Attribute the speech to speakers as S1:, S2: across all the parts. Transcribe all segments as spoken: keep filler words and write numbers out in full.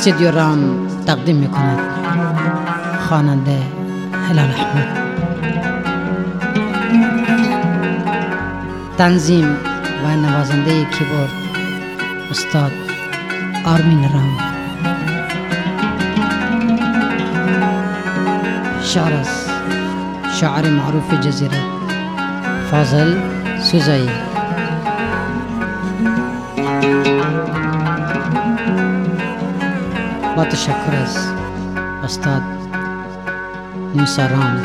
S1: استودیو رام تقدیم میکند خواننده هلال احمد. تنظیم و نوازنده کیبورد استاد آرمین رام. شعر از شاعر معروف جزیره فاضل سوزایی. با تشکر از استاد موسی رام.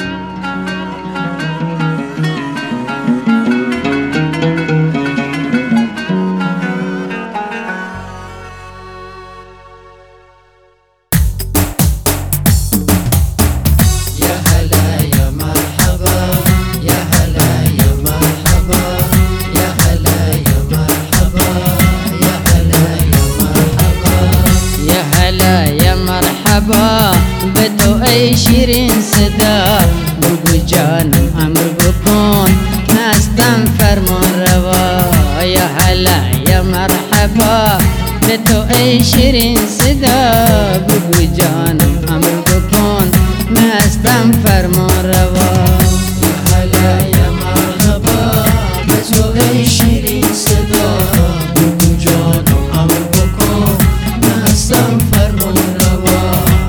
S2: بدو ای شیرین صدا بگو جانم امر بکن هستم فرمان روا. یا هلا یا مرحبا بدو ای شیرین صدا بگو جانم امر بکن هستم فرمان روا. یا هلا یا مرحبا بدو ای شیرین صدا بگو جانم امر بکن هستم فرمان روا.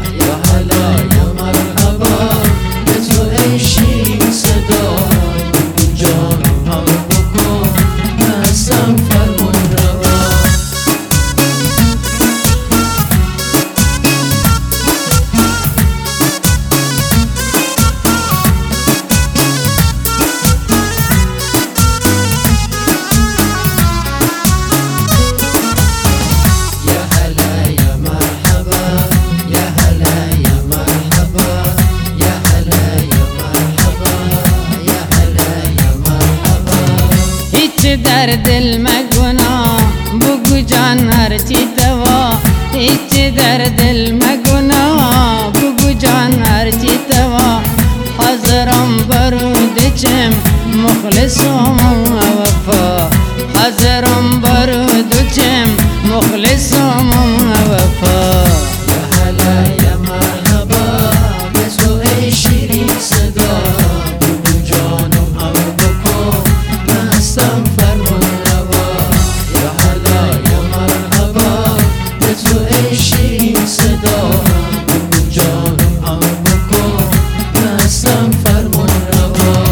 S2: در دل مگنا بگو جان هر چی توا. هیچ در دل مگنا بگو جان هر چی توا. حاضرم برود چم مخلصم وفا. حاضرم برود چم مخلصم وفا. یا هلا یا مرحبا بزو ای شیرین صدا بگو جانم امر بکن هستم فرمان روا. یا هلا یا مرحبا بزو ای شیرین صدا بگو جانم امر بکن هستم فرمان روا.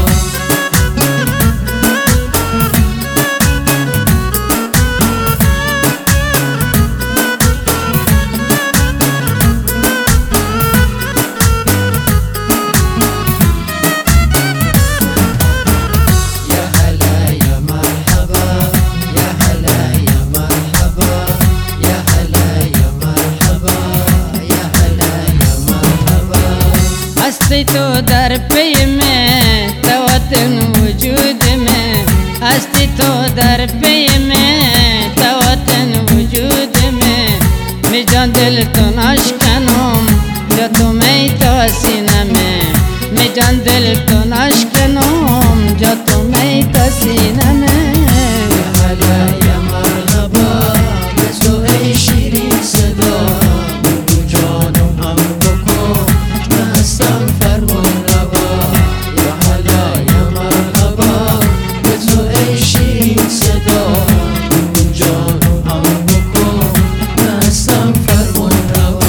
S2: هستی تو در پی میں توتن وجود میں. هستی تو در پی میں توتن وجود میں. می جان دل تو نشکنم جا تو می تو سینه میں. می جان دل تو نشکنم جا تو می تو سینه میں. یا هلا یا مرحبا بزو ای شیرین صدا بگو جانم امر بکن هستم فرمان روا. یا هلا یا مرحبا بزو ای شیرین صدا بگو جانم امر بکن هستم فرمان روا.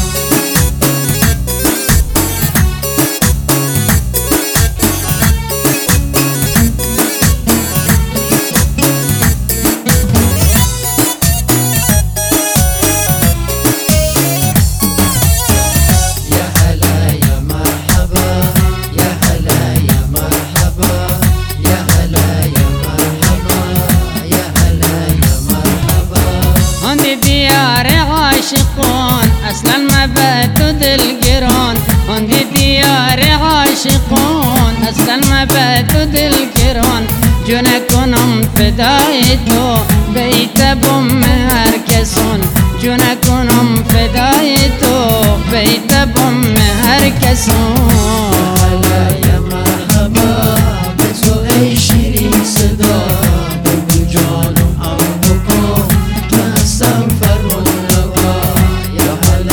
S2: اصلا ما باتو دل گران هندی دیار عاشقان. اصلا ما باتو دل گران جون کنم فدای تو بیت بم هر کسان. جون کنم فدای تو بیت بم هر کسان. یا مرحبا بزو ای شیرین صدا بگو جانم امر بکن هستم فرمان روا. یا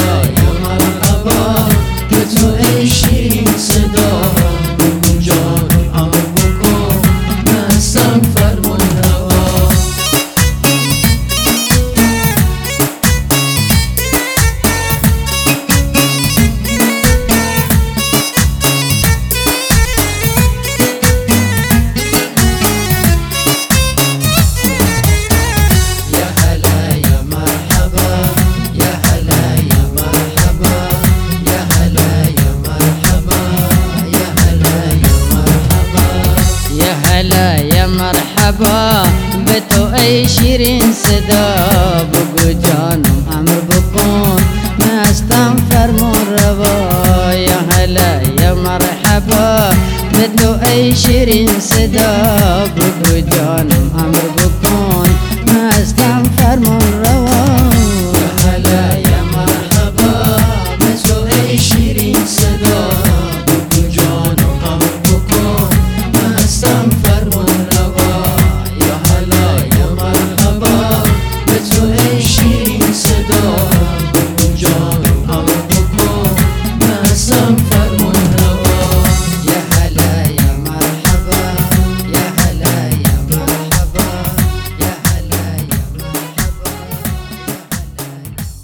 S2: هلا يا مرحبا بتو ای شیرین صدا بگو جانم امر بکن مستم فرمون روا یا هلا یا مرحبا بتو ای شیرین صدا بگو جانم امر بکن مستم فرمون روا یا هلا یا مرحبا بتو ای شیرین صدا بگو جانم امر بکن مستم فرمون روا یا هلا یا مرحبا بتو ای شیرین صدا بگو جانم امر بکن مستم فرمون روا یا هلا یا مرحبا یا هلا یا مرحبا یا هلا یا مرحبا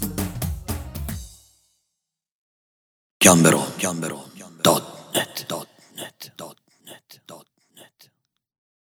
S3: Gambero, Gambero, dot net, dot